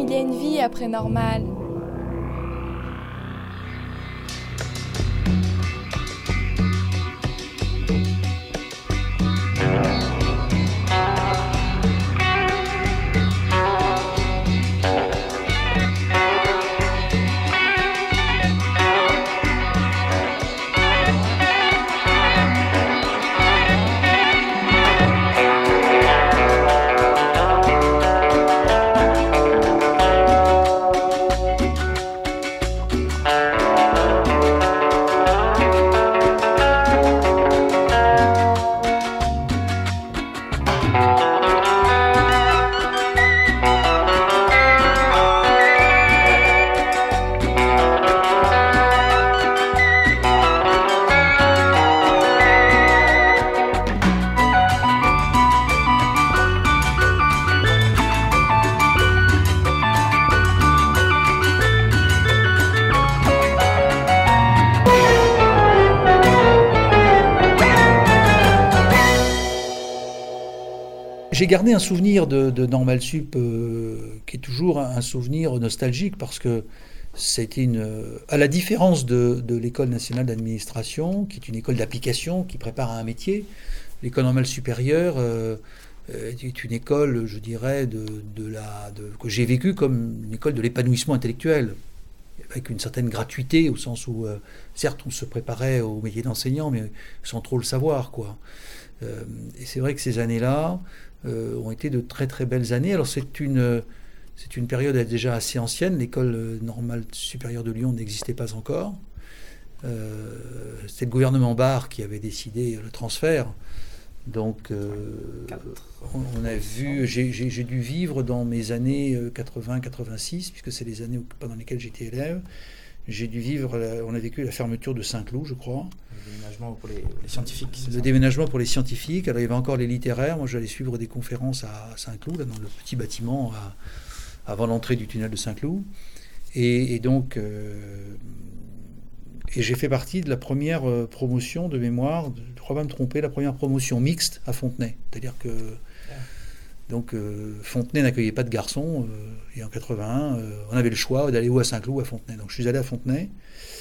qu'il y a une vie après Normal. J'ai gardé un souvenir de Normal Sup qui est toujours un souvenir nostalgique parce que c'était à la différence de l'École nationale d'administration, qui est une école d'application qui prépare à un métier, l'École normale supérieure est une école, je dirais, que j'ai vécue comme une école de l'épanouissement intellectuel, avec une certaine gratuité, au sens où, certes, on se préparait au métier d'enseignant, mais sans trop le savoir, quoi. Et c'est vrai que ces années-là ont été de très très belles années. Alors c'est une période déjà assez ancienne. L'école normale supérieure de Lyon n'existait pas encore. C'était le gouvernement Barre qui avait décidé le transfert. Donc on a vu, j'ai dû vivre dans mes années 80-86, puisque c'est les années pendant lesquelles j'étais élève. J'ai dû vivre, on a vécu la fermeture de Saint-Cloud, je crois. Le déménagement pour les scientifiques. Le déménagement pour les scientifiques. Alors il y avait encore les littéraires. Moi j'allais suivre des conférences à Saint-Cloud, là, dans le petit bâtiment avant l'entrée du tunnel de Saint-Cloud. Et donc, et j'ai fait partie de la première promotion de mémoire, je ne crois pas me tromper, la première promotion mixte à Fontenay. C'est-à-dire que donc Fontenay n'accueillait pas de garçons, et en 81, on avait le choix d'aller ou à Saint-Cloud ou à Fontenay. Donc je suis allé à Fontenay.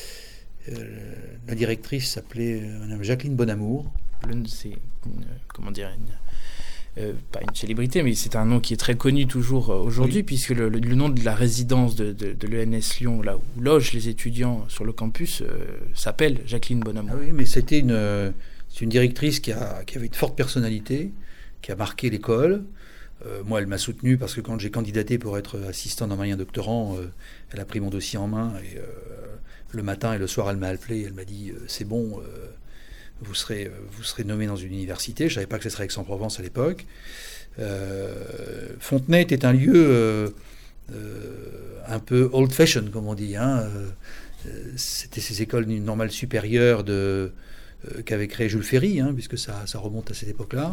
La directrice s'appelait Madame Jacqueline Bonamour. C'est pas une célébrité, mais c'est un nom qui est très connu toujours aujourd'hui, oui. Puisque le nom de la résidence de l'ENS Lyon, là où logent les étudiants sur le campus, s'appelle Jacqueline Bonamour. Ah oui, mais c'était une directrice qui avait une forte personnalité, qui a marqué l'école. Moi, elle m'a soutenu parce que quand j'ai candidaté pour être assistant normalien doctorant, elle a pris mon dossier en main et le matin et le soir, elle m'a appelé. Elle m'a dit c'est bon, vous serez nommé dans une université. Je ne savais pas que ce serait Aix-en-Provence à l'époque. Fontenay était un lieu un peu old-fashioned, comme on dit. C'était ces écoles normales supérieures qu'avait créé Jules Ferry, puisque ça remonte à cette époque-là.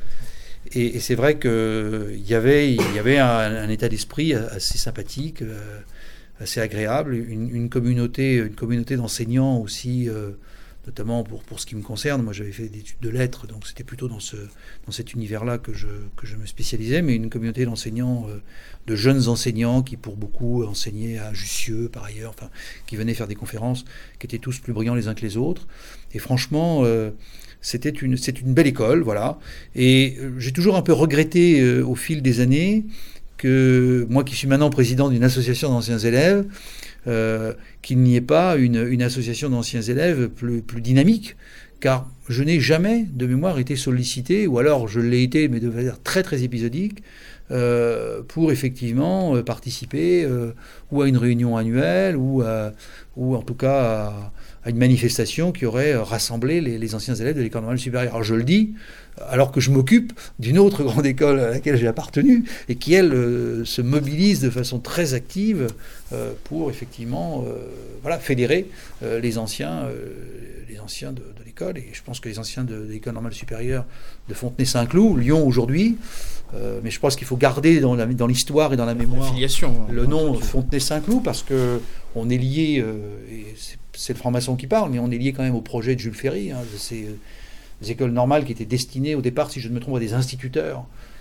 Et c'est vrai qu'il y avait un état d'esprit assez sympathique, assez agréable, une communauté d'enseignants aussi, notamment pour ce qui me concerne. Moi, j'avais fait des études de lettres, donc c'était plutôt dans cet univers-là que je me spécialisais, mais une communauté d'enseignants, de jeunes enseignants qui, pour beaucoup, enseignaient à Jussieu, par ailleurs, enfin, qui venaient faire des conférences, qui étaient tous plus brillants les uns que les autres. Et franchement... c'est une belle école, voilà. Et j'ai toujours un peu regretté au fil des années que, moi qui suis maintenant président d'une association d'anciens élèves, qu'il n'y ait pas une association d'anciens élèves plus dynamique, car je n'ai jamais, de mémoire, été sollicité, ou alors je l'ai été, mais de manière très très épisodique, pour effectivement participer ou à une réunion annuelle, ou en tout cas à une manifestation qui aurait rassemblé les anciens élèves de l'école normale supérieure. Alors je le dis, alors que je m'occupe d'une autre grande école à laquelle j'ai appartenu, et qui, elle, se mobilise de façon très active pour effectivement fédérer les anciens de l'école. Et je pense que les anciens de l'école normale supérieure de Fontenay-Saint-Cloud, Lyon aujourd'hui, mais je pense qu'il faut garder dans l'histoire et dans la mémoire le nom Fontenay-Saint-Cloud, parce qu'on est lié, et c'est le franc-maçon qui parle, mais on est lié quand même au projet de Jules Ferry, de ces écoles normales qui étaient destinées au départ, si je ne me trompe, à des instituteurs,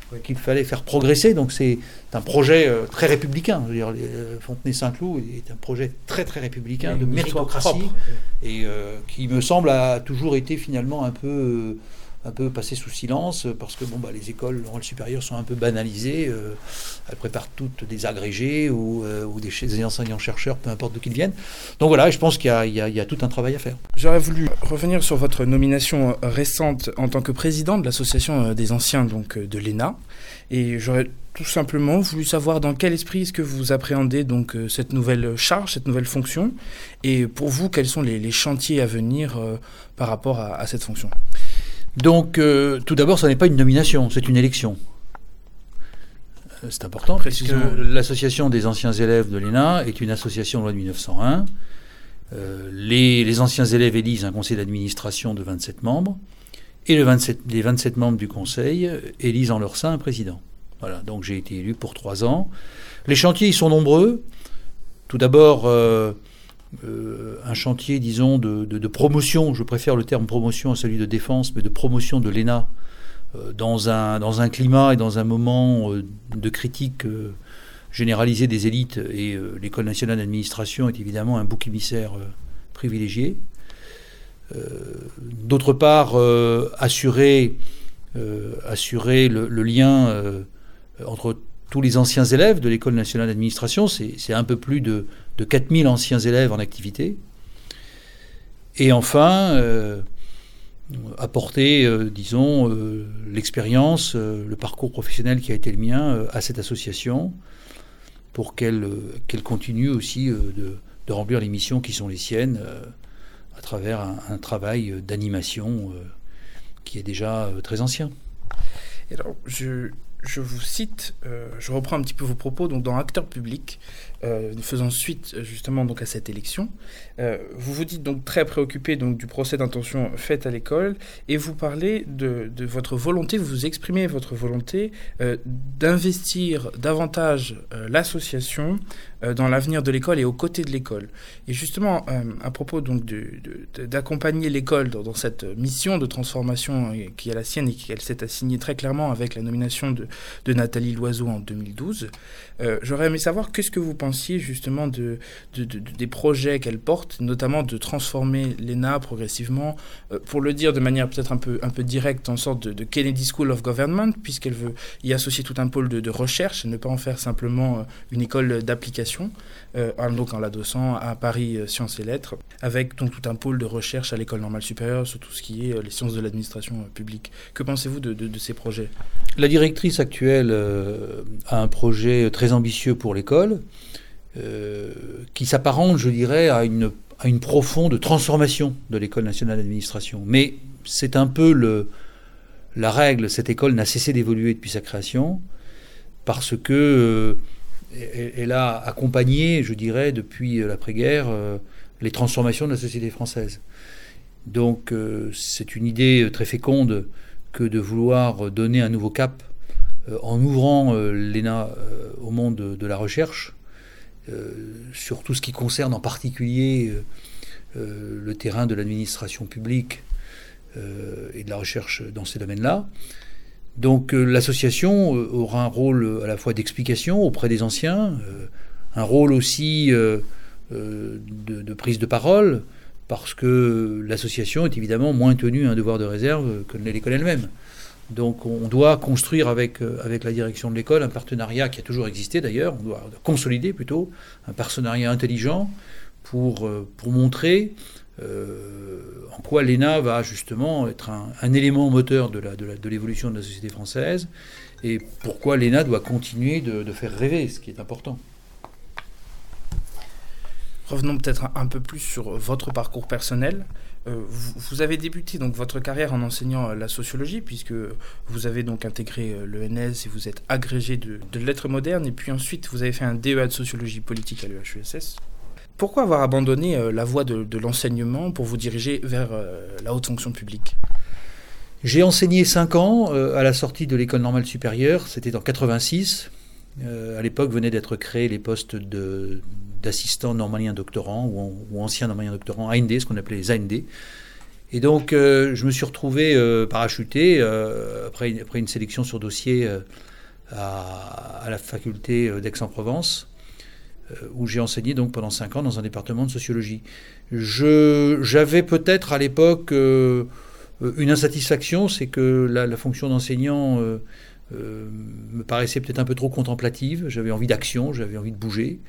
qu'il fallait faire progresser. Donc c'est un projet très républicain. Je veux dire, Fontenay-Saint-Cloud est un projet très très républicain de méritocratie et qui me semble a toujours été finalement un peu passé sous silence parce que les écoles normales supérieures sont un peu banalisées. Elles préparent toutes des agrégés ou des enseignants-chercheurs, peu importe d'où qu'ils viennent. Donc voilà, je pense qu'il y a tout un travail à faire. J'aurais voulu revenir sur votre nomination récente en tant que président de l'association des anciens de l'ENA. Et j'aurais tout simplement voulu savoir dans quel esprit est-ce que vous appréhendez cette nouvelle charge, cette nouvelle fonction. Et pour vous, quels sont les chantiers à venir par rapport à cette fonction ? Donc, tout d'abord, ce n'est pas une nomination, c'est une élection. C'est important, puisque l'association des anciens élèves de l'ENA est une association de loi de 1901. Les anciens élèves élisent un conseil d'administration de 27 membres, et les 27 membres du conseil élisent en leur sein un président. Voilà, donc j'ai été élu pour 3 ans. Les chantiers, ils sont nombreux. Tout d'abord, un chantier, disons, de promotion, je préfère le terme promotion à celui de défense, mais de promotion de l'ENA dans un climat et dans un moment de critique généralisée des élites, et l'École nationale d'administration est évidemment un bouc émissaire privilégié. D'autre part, assurer le lien entre tous les anciens élèves de l'École nationale d'administration, c'est un peu plus de 4000 anciens élèves en activité. Et enfin, apporter, disons, l'expérience, le parcours professionnel qui a été le mien à cette association pour qu'elle continue aussi de remplir les missions qui sont les siennes à travers un travail d'animation qui est déjà très ancien. Alors, je vous cite, je reprends un petit peu vos propos, donc dans Acteur public, faisant suite justement à cette élection. Vous vous dites donc très préoccupé du procès d'intention fait à l'école, et vous parlez de votre volonté, vous exprimez votre volonté d'investir davantage l'association dans l'avenir de l'école et aux côtés de l'école. Et justement, à propos d'accompagner l'école dans cette mission de transformation qui est la sienne et qu'elle s'est assignée très clairement avec la nomination de Nathalie Loiseau en 2012, j'aurais aimé savoir qu'est-ce que vous pensiez justement des projets qu'elle porte, notamment de transformer l'ENA progressivement, pour le dire de manière peut-être un peu directe, en sorte de Kennedy School of Government, puisqu'elle veut y associer tout un pôle de recherche et ne pas en faire simplement une école d'application, donc en l'adossant à Paris Sciences et Lettres, avec donc tout un pôle de recherche à l'École normale supérieure sur tout ce qui est les sciences de l'administration publique. Que pensez-vous de ces projets ? La directrice actuelle a un projet très ambitieux pour l'école, qui s'apparente, je dirais, à une profonde transformation de l'École nationale d'administration. Mais c'est un peu la règle. Cette école n'a cessé d'évoluer depuis sa création, parce que elle a accompagné, je dirais, depuis l'après-guerre, les transformations de la société française. Donc c'est une idée très féconde que de vouloir donner un nouveau cap en ouvrant l'ENA au monde de la recherche, sur tout ce qui concerne en particulier le terrain de l'administration publique et de la recherche dans ces domaines-là. Donc l'association aura un rôle à la fois d'explication auprès des anciens, un rôle aussi de prise de parole, parce que l'association est évidemment moins tenue à un devoir de réserve que l'école elle-même. Donc on doit construire avec la direction de l'école un partenariat qui a toujours existé d'ailleurs, on doit consolider plutôt un partenariat intelligent pour montrer en quoi l'ENA va justement être un élément moteur de l'évolution de la société française, et pourquoi l'ENA doit continuer de faire rêver, ce qui est important. Revenons peut-être un peu plus sur votre parcours personnel. Vous avez débuté donc votre carrière en enseignant la sociologie, puisque vous avez donc intégré l'ENS et vous êtes agrégé de lettres modernes, et puis ensuite vous avez fait un DEA de sociologie politique à l'EHESS. Pourquoi avoir abandonné la voie de l'enseignement pour vous diriger vers la haute fonction publique ? J'ai enseigné 5 ans à la sortie de l'école normale supérieure, c'était en 86. À l'époque venaient d'être créés les postes d'assistant normalien doctorant ou ancien normalien doctorant, AND, ce qu'on appelait les AND. Et donc, je me suis retrouvé parachuté, après une sélection sur dossier à la faculté d'Aix-en-Provence, où j'ai enseigné donc pendant 5 ans dans un département de sociologie. J'avais peut-être à l'époque une insatisfaction, c'est que la fonction d'enseignant me paraissait peut-être un peu trop contemplative. J'avais envie d'action, j'avais envie de bouger.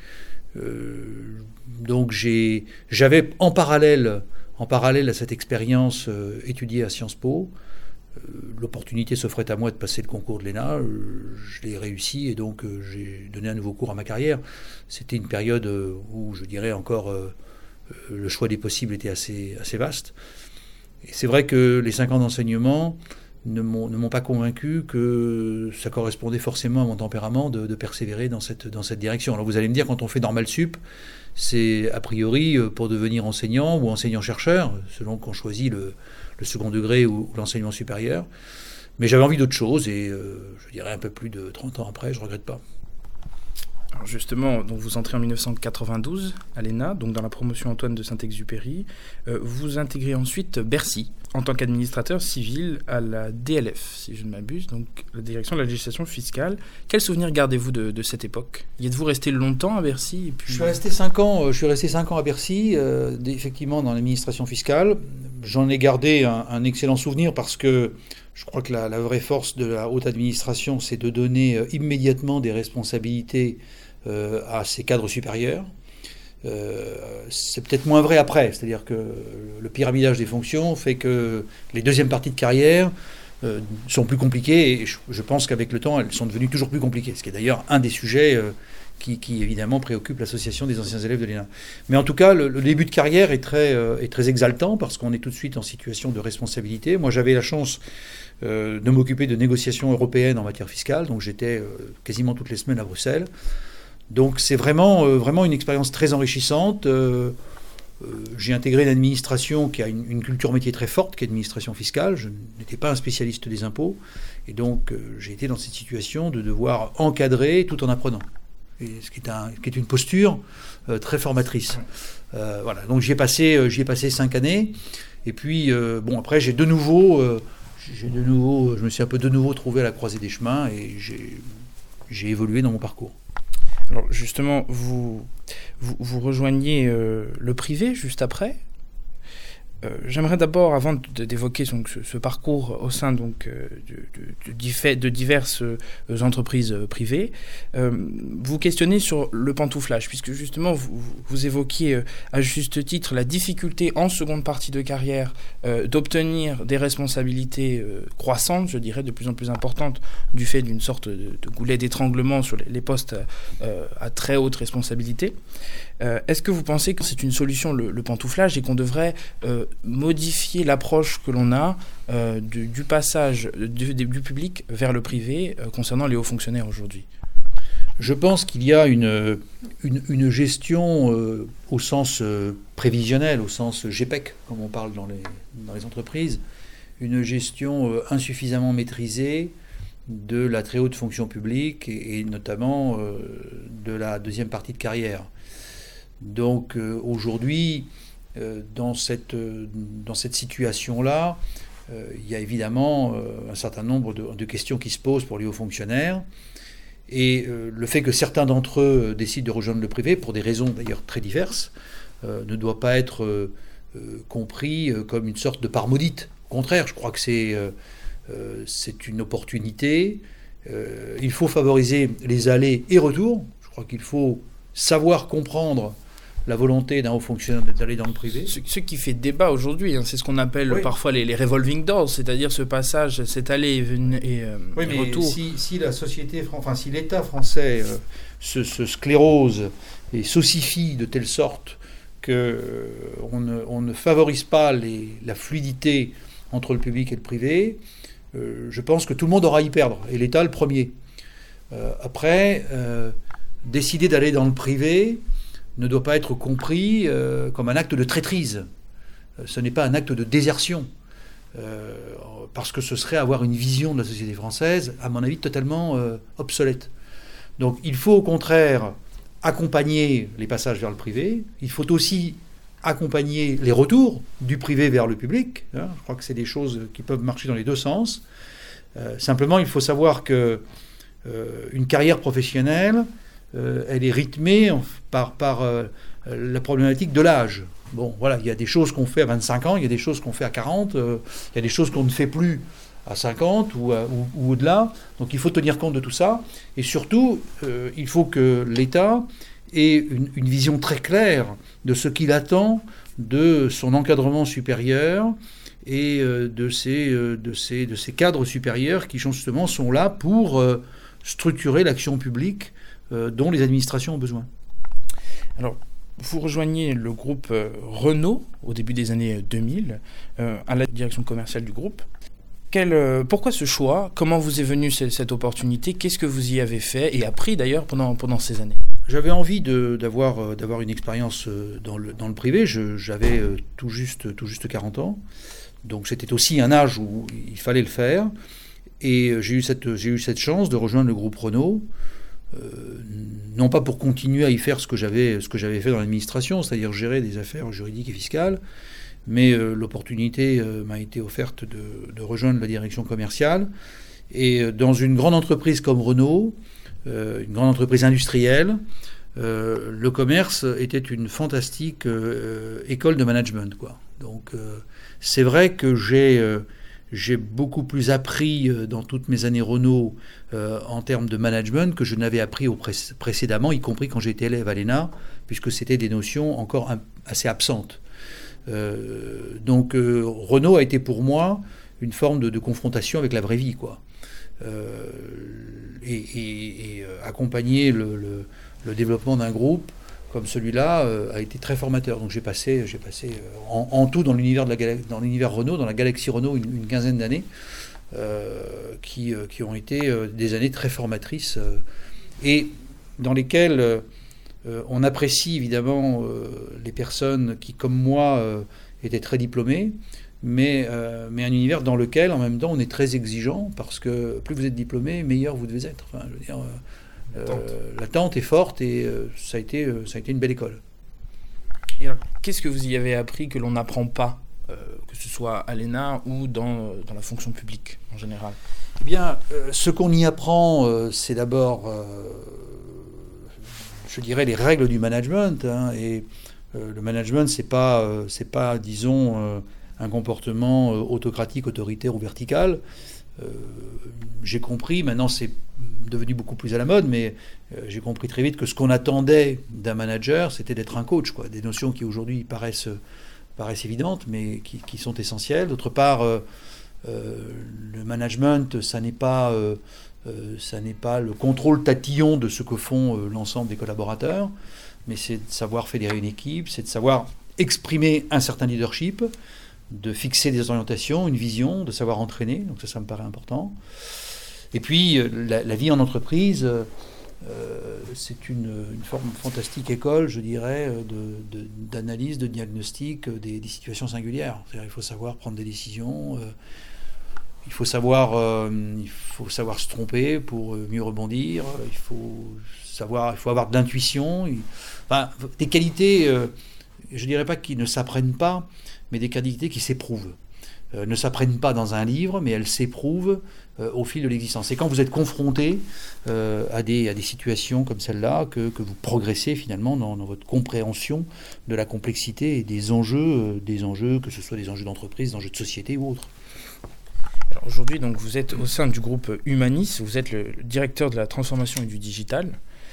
Donc j'avais en parallèle à cette expérience étudiée à Sciences Po. L'opportunité s'offrait à moi de passer le concours de l'ENA. Je l'ai réussi et donc j'ai donné un nouveau cours à ma carrière. C'était une période où je dirais encore le choix des possibles était assez vaste. Et c'est vrai que les 5 ans d'enseignement ne m'ont pas convaincu que ça correspondait forcément à mon tempérament de persévérer dans cette direction. Alors vous allez me dire, quand on fait Normal Sup, c'est a priori pour devenir enseignant ou enseignant-chercheur, selon qu'on choisit le second degré ou l'enseignement supérieur. Mais j'avais envie d'autre chose et je dirais un peu plus de 30 ans après, je ne regrette pas. Alors justement, donc vous entrez en 1992 à l'ENA, donc dans la promotion Antoine de Saint-Exupéry. Vous intégrez ensuite Bercy en tant qu'administrateur civil à la DLF, si je ne m'abuse, donc la direction de la législation fiscale. Quel souvenir gardez-vous de cette époque ? Y êtes-vous resté longtemps à Bercy et puis... Je suis resté 5 ans à Bercy, effectivement dans l'administration fiscale. J'en ai gardé un excellent souvenir parce que je crois que la vraie force de la haute administration, c'est de donner immédiatement des responsabilités à ses cadres supérieurs. C'est peut-être moins vrai après, c'est-à-dire que le pyramidage des fonctions fait que les deuxièmes parties de carrière sont plus compliquées et je pense qu'avec le temps, elles sont devenues toujours plus compliquées, ce qui est d'ailleurs un des sujets qui évidemment préoccupe l'association des anciens élèves de l'ENA. Mais en tout cas, le début de carrière est très exaltant parce qu'on est tout de suite en situation de responsabilité. Moi, j'avais la chance de m'occuper de négociations européennes en matière fiscale, donc j'étais quasiment toutes les semaines à Bruxelles. Donc c'est vraiment une expérience très enrichissante. J'ai intégré une administration qui a une culture métier très forte, qui est l'administration fiscale. Je n'étais pas un spécialiste des impôts. Et donc j'ai été dans cette situation de devoir encadrer tout en apprenant. Et ce qui est une posture très formatrice. Voilà. Donc j'y ai passé 5 années. Et puis, après, je me suis un peu de nouveau trouvé à la croisée des chemins et j'ai évolué dans mon parcours. Alors justement, vous rejoignez le privé juste après. J'aimerais d'abord, avant d'évoquer donc, ce parcours au sein donc, de diverses entreprises privées, vous questionner sur le pantouflage, puisque justement vous évoquiez à juste titre la difficulté en seconde partie de carrière d'obtenir des responsabilités croissantes, je dirais de plus en plus importantes, du fait d'une sorte de goulet d'étranglement sur les postes à très haute responsabilité. Est-ce que vous pensez que c'est une solution, le pantouflage, et qu'on devrait modifier l'approche que l'on a du passage du public vers le privé concernant les hauts fonctionnaires aujourd'hui ? Je pense qu'il y a une gestion au sens prévisionnel, au sens GPEC, comme on parle dans les entreprises, une gestion insuffisamment maîtrisée de la très haute fonction publique et notamment de la deuxième partie de carrière. Donc aujourd'hui, dans cette situation-là, il y a évidemment un certain nombre de questions qui se posent pour les hauts fonctionnaires. Et le fait que certains d'entre eux décident de rejoindre le privé, pour des raisons d'ailleurs très diverses, ne doit pas être compris comme une sorte de part maudite. Au contraire, je crois que c'est une opportunité. Il faut favoriser les allers et retours. Je crois qu'il faut savoir comprendre la volonté d'un haut fonctionnaire d'aller dans le privé. Ce qui fait débat aujourd'hui, c'est ce qu'on appelle parfois les revolving doors, c'est-à-dire ce passage, cet aller et retour. Si la société, si l'État français se sclérose et s'ossifie de telle sorte qu'on ne favorise pas la fluidité entre le public et le privé, je pense que tout le monde aura à y perdre, et l'État le premier. Après, décider d'aller dans le privé ne doit pas être compris comme un acte de traîtrise. Ce n'est pas un acte de désertion, parce que ce serait avoir une vision de la société française, à mon avis, totalement obsolète. Donc il faut au contraire accompagner les passages vers le privé. Il faut aussi accompagner les retours du privé vers le public. Je crois que c'est des choses qui peuvent marcher dans les deux sens. Simplement, il faut savoir que une carrière professionnelle, elle est rythmée par la problématique de l'âge. Bon, voilà, il y a des choses qu'on fait à 25 ans, il y a des choses qu'on fait à 40, il y a des choses qu'on ne fait plus à 50 ou au-delà. Donc il faut tenir compte de tout ça. Et surtout, il faut que l'État ait une vision très claire de ce qu'il attend de son encadrement supérieur et de ces cadres supérieurs qui justement sont là pour structurer l'action publique dont les administrations ont besoin. Alors, vous rejoignez le groupe Renault au début des années 2000 à la direction commerciale du groupe. Pourquoi ce choix? Comment vous est venue cette opportunité? Qu'est-ce que vous y avez fait et appris d'ailleurs pendant ces années? J'avais envie d'avoir une expérience dans le privé. J'avais tout juste 40 ans. Donc c'était aussi un âge où il fallait le faire. Et j'ai eu cette chance de rejoindre le groupe Renault. Non pas pour continuer à y faire ce que j'avais fait dans l'administration, c'est-à-dire gérer des affaires juridiques et fiscales, mais l'opportunité m'a été offerte de rejoindre la direction commerciale. Et dans une grande entreprise comme Renault, une grande entreprise industrielle, le commerce était une fantastique école de management, quoi. Donc c'est vrai que j'ai beaucoup plus appris dans toutes mes années Renault en termes de management que je n'avais appris précédemment, y compris quand j'étais élève à l'ENA, puisque c'était des notions encore assez absentes. Donc Renault a été pour moi une forme de confrontation avec la vraie vie, quoi. Et accompagner le développement d'un groupe comme celui-là a été très formateur. Donc j'ai passé en tout dans l'univers Renault, dans la galaxie Renault, une quinzaine d'années qui ont été des années très formatrices et dans lesquelles on apprécie évidemment les personnes qui, comme moi, étaient très diplômées, mais un univers dans lequel, en même temps, on est très exigeant, parce que plus vous êtes diplômé, meilleur vous devez être. Enfin, je veux dire, l'attente est forte et ça a été une belle école. Et alors, qu'est-ce que vous y avez appris que l'on n'apprend pas, que ce soit à l'ENA ou dans la fonction publique en général? Eh bien, ce qu'on y apprend, c'est d'abord, je dirais, les règles du management. Et le management, c'est pas, disons, un comportement autocratique, autoritaire ou vertical. J'ai compris, maintenant c'est devenu beaucoup plus à la mode, mais j'ai compris très vite que ce qu'on attendait d'un manager, c'était d'être un coach, quoi. Des notions qui aujourd'hui paraissent évidentes, mais qui sont essentielles. D'autre part, le management, ça n'est pas le contrôle tatillon de ce que font l'ensemble des collaborateurs, mais c'est de savoir fédérer une équipe, c'est de savoir exprimer un certain leadership, de fixer des orientations, une vision, de savoir entraîner, donc ça me paraît important. Et puis la vie en entreprise, c'est une forme fantastique école, je dirais, d'analyse, de diagnostic des situations singulières. C'est-à-dire, il faut savoir prendre des décisions, il faut savoir se tromper pour mieux rebondir, il faut avoir de l'intuition, enfin, des qualités, je dirais pas qui ne s'apprennent pas, mais des qualités qui s'éprouvent. Ne s'apprennent pas dans un livre, mais elles s'éprouvent au fil de l'existence. Et quand vous êtes confronté à des situations comme celle-là, que vous progressez finalement dans votre compréhension de la complexité et des enjeux, que ce soit des enjeux d'entreprise, des enjeux de société ou autres. Alors aujourd'hui, donc, vous êtes au sein du groupe Humanis, vous êtes le directeur de la transformation et du digital.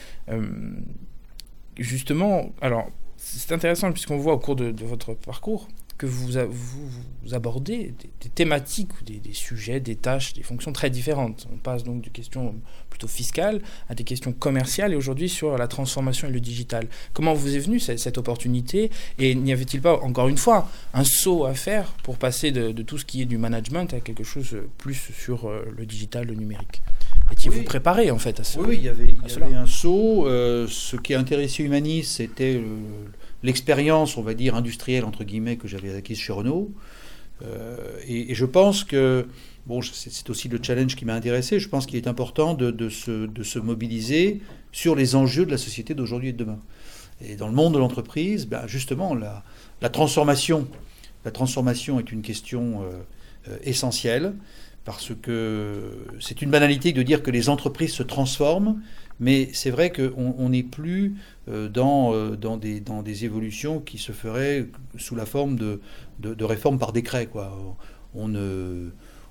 Justement, alors c'est intéressant puisqu'on voit au cours de votre parcours que vous abordez des thématiques, des sujets, des tâches, des fonctions très différentes. On passe donc de questions plutôt fiscales à des questions commerciales et aujourd'hui sur la transformation et le digital. Comment vous est venue cette opportunité et n'y avait-il pas, encore une fois, un saut à faire pour passer de tout ce qui est du management à quelque chose plus sur le digital, le numérique? Étiez-vous préparé en fait à ça? Oui, il y avait un saut. Ce qui a intéressé Humanis, c'était l'expérience, on va dire, industrielle, entre guillemets, que j'avais acquise chez Renault. Et je pense que, bon, c'est aussi le challenge qui m'a intéressé, je pense qu'il est important de se mobiliser sur les enjeux de la société d'aujourd'hui et de demain. Et dans le monde de l'entreprise, justement, la transformation est une question essentielle, parce que c'est une banalité de dire que les entreprises se transforment, mais c'est vrai qu'on n'est plus dans des évolutions qui se feraient sous la forme de réformes par décret, quoi. On ne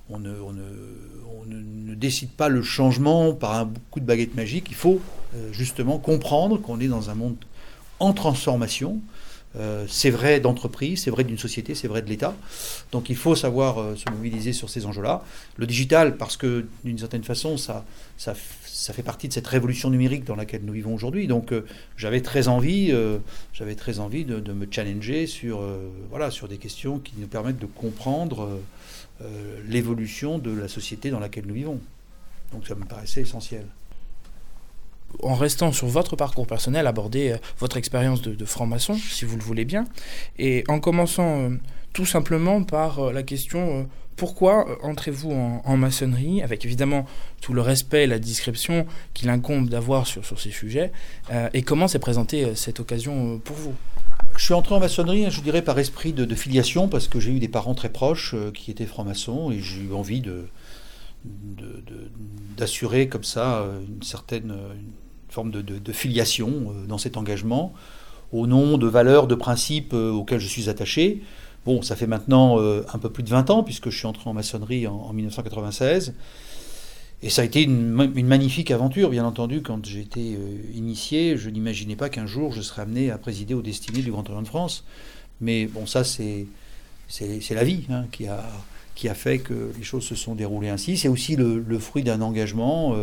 décide pas le changement par un coup de baguette magique. Il faut justement comprendre qu'on est dans un monde en transformation. C'est vrai d'entreprise, c'est vrai d'une société, c'est vrai de l'État. Donc il faut savoir se mobiliser sur ces enjeux-là. Le digital, parce que d'une certaine façon, ça fait partie de cette révolution numérique dans laquelle nous vivons aujourd'hui. Donc j'avais très envie de me challenger sur des questions qui nous permettent de comprendre l'évolution de la société dans laquelle nous vivons. Donc ça me paraissait essentiel. En restant sur votre parcours personnel, aborder votre expérience de franc-maçon, si vous le voulez bien, et en commençant tout simplement par la question pourquoi entrez-vous en maçonnerie, avec évidemment tout le respect et la discrétion qu'il incombe d'avoir sur ces sujets, et comment s'est présentée cette occasion pour vous ? Je suis entré en maçonnerie, je dirais, par esprit de filiation, parce que j'ai eu des parents très proches qui étaient francs-maçons, et j'ai eu envie d'assurer comme ça une forme de filiation dans cet engagement, au nom de valeurs, de principes auxquels je suis attaché. Bon, ça fait maintenant un peu plus de 20 ans, puisque je suis entré en maçonnerie en 1996. Et ça a été une magnifique aventure, bien entendu. Quand j'ai été initié, je n'imaginais pas qu'un jour je serais amené à présider aux destinées du Grand Orient de France. Mais bon, ça, c'est la vie qui a fait que les choses se sont déroulées ainsi. C'est aussi le fruit d'un engagement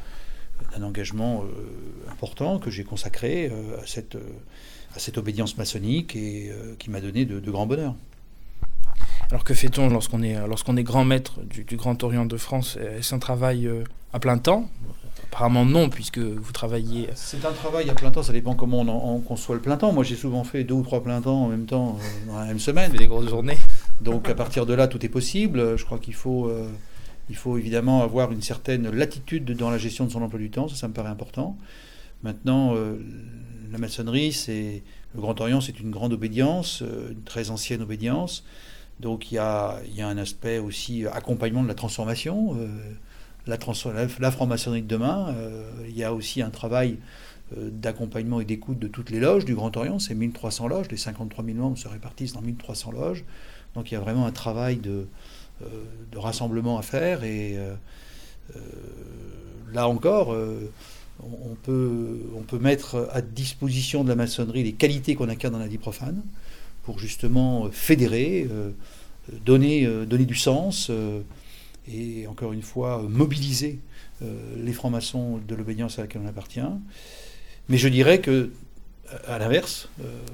important que j'ai consacré à cette obédience maçonnique et qui m'a donné de grands bonheurs. Alors que fait-on lorsqu'on est grand maître du Grand Orient de France? Est-ce un travail à plein temps? Apparemment non, puisque vous travaillez... C'est un travail à plein temps, ça dépend comment on conçoit le plein temps. Moi j'ai souvent fait 2 ou 3 plein temps en même temps dans la même semaine. Des grosses journées. Donc à partir de là tout est possible. Je crois qu'il faut évidemment avoir une certaine latitude dans la gestion de son emploi du temps, ça me paraît important. Maintenant, la maçonnerie, le Grand Orient, c'est une grande obédience, une très ancienne obédience. Donc il y a un aspect aussi accompagnement de la transformation, la franc-maçonnerie de demain. Il y a aussi un travail d'accompagnement et d'écoute de toutes les loges du Grand Orient. C'est 1300 loges, les 53 000 membres se répartissent dans 1300 loges. Donc il y a vraiment un travail de rassemblement à faire. Et là encore, on peut mettre à disposition de la maçonnerie les qualités qu'on acquiert dans la vie profane, pour justement fédérer, donner du sens et encore une fois mobiliser les francs-maçons de l'obédience à laquelle on appartient. Mais je dirais que, à l'inverse,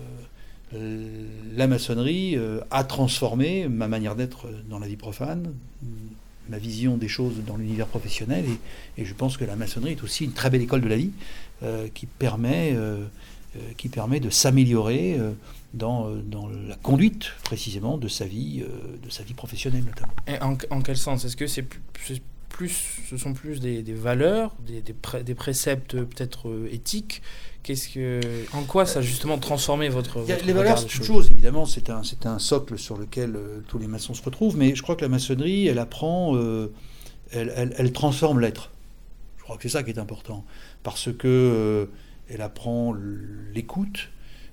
la maçonnerie a transformé ma manière d'être dans la vie profane, ma vision des choses dans l'univers professionnel, et je pense que la maçonnerie est aussi une très belle école de la vie qui permet de s'améliorer dans la conduite précisément de sa vie professionnelle notamment. Et en quel sens? Est-ce que ce sont plus des valeurs, des préceptes peut-être éthiques? En quoi ça a justement transformé votre les valeurs, c'est une chose, évidemment, c'est un socle sur lequel tous les maçons se retrouvent, mais je crois que la maçonnerie, elle apprend, elle transforme l'être. Je crois que c'est ça qui est important, parce que elle apprend l'écoute,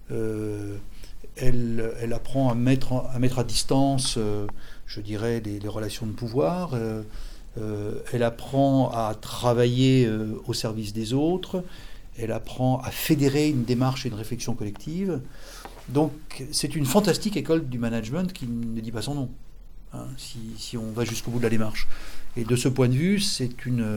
elle apprend à mettre à distance, je dirais, les relations de pouvoir, elle apprend à travailler au service des autres, elle apprend à fédérer une démarche et une réflexion collective. Donc c'est une fantastique école du management qui ne dit pas son nom, si on va jusqu'au bout de la démarche. Et de ce point de vue, c'est une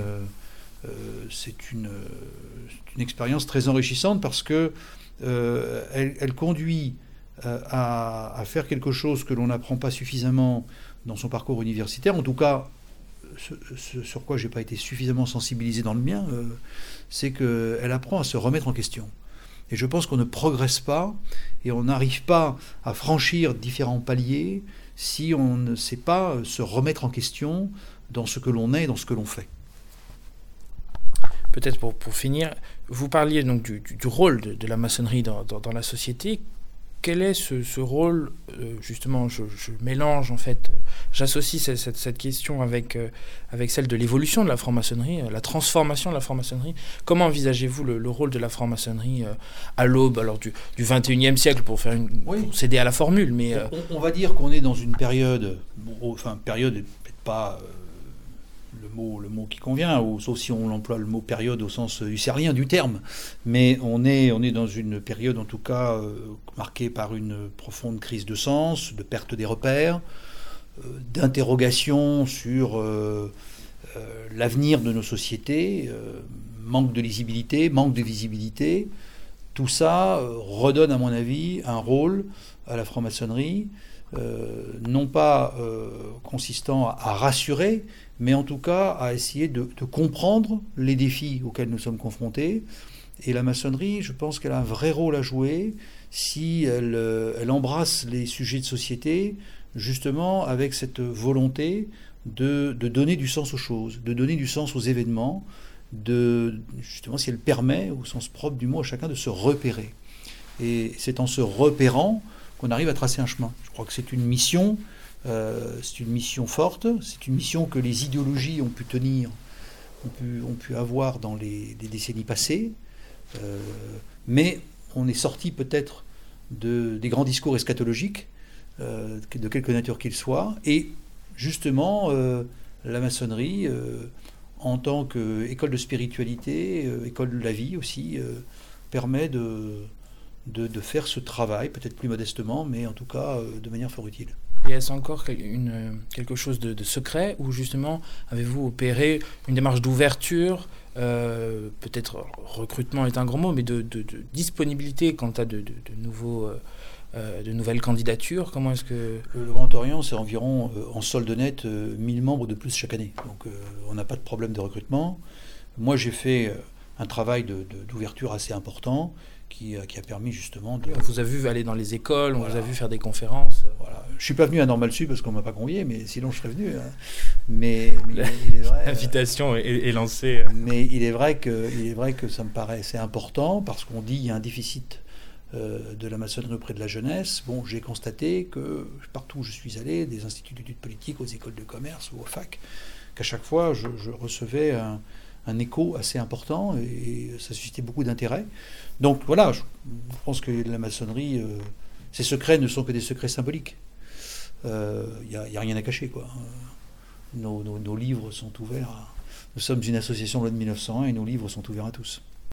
expérience très enrichissante parce que elle conduit à faire quelque chose que l'on n'apprend pas suffisamment dans son parcours universitaire. En tout cas, ce sur quoi je n'ai pas été suffisamment sensibilisé dans le mien, c'est qu'elle apprend à se remettre en question. Et je pense qu'on ne progresse pas et on n'arrive pas à franchir différents paliers si on ne sait pas se remettre en question dans ce que l'on est et dans ce que l'on fait. peut-être pour finir, vous parliez donc du rôle de la maçonnerie dans la société. Quel est ce rôle, justement, je mélange en fait, j'associe cette question avec celle de l'évolution de la franc-maçonnerie, la transformation de la franc-maçonnerie. Comment envisagez-vous le rôle de la franc-maçonnerie à l'aube alors du 21e siècle, pour céder à la formule, mais on va dire qu'on est dans une période, période n'est peut-être pas le mot qui convient, sauf si on emploie le mot période au sens husserlien du terme, mais on est dans une période en tout cas marquée par une profonde crise de sens, de perte des repères, d'interrogation sur l'avenir de nos sociétés, manque de lisibilité, manque de visibilité. Tout ça redonne à mon avis un rôle à la franc-maçonnerie, non pas consistant à rassurer, mais en tout cas à essayer de comprendre les défis auxquels nous sommes confrontés. Et la maçonnerie, je pense qu'elle a un vrai rôle à jouer si elle embrasse les sujets de société, justement avec cette volonté de donner du sens aux choses, de donner du sens aux événements, justement si elle permet, au sens propre du mot, à chacun de se repérer. Et c'est en se repérant qu'on arrive à tracer un chemin. Je crois que c'est une mission forte, c'est une mission que les idéologies ont pu tenir, ont pu avoir dans les décennies passées, mais on est sorti peut-être des grands discours eschatologiques, de quelque nature qu'ils soient, et justement la maçonnerie, en tant qu'école de spiritualité, école de la vie aussi, permet de faire ce travail, peut-être plus modestement, mais en tout cas de manière fort utile. Et est-ce encore quelque chose de secret, ou justement avez-vous opéré une démarche d'ouverture, peut-être recrutement est un grand mot, mais de disponibilité quant à de nouvelles candidatures? Comment est-ce que... Le Grand Orient, c'est environ, en solde net, 1000 membres de plus chaque année. Donc on n'a pas de problème de recrutement. Moi, j'ai fait un travail d'ouverture assez important qui a permis justement de... On vous a vu aller dans les écoles, on vous a vu faire des conférences. Voilà. Je ne suis pas venu à Normal Sup parce qu'on ne m'a pas convié, mais sinon je serais venu. Hein. Mais il est vrai... L'invitation est lancée. Mais il est vrai que ça me paraît assez important parce qu'on dit qu'il y a un déficit de la maçonnerie auprès de la jeunesse. Bon, j'ai constaté que partout où je suis allé, des instituts d'études politiques, aux écoles de commerce ou aux facs, qu'à chaque fois je recevais un écho assez important et ça suscitait beaucoup d'intérêt. Donc voilà, je pense que la maçonnerie, ces secrets ne sont que des secrets symboliques. Il n'y a rien à cacher, quoi. Nos livres sont ouverts. Nous sommes une association loi de 1901 et nos livres sont ouverts à tous.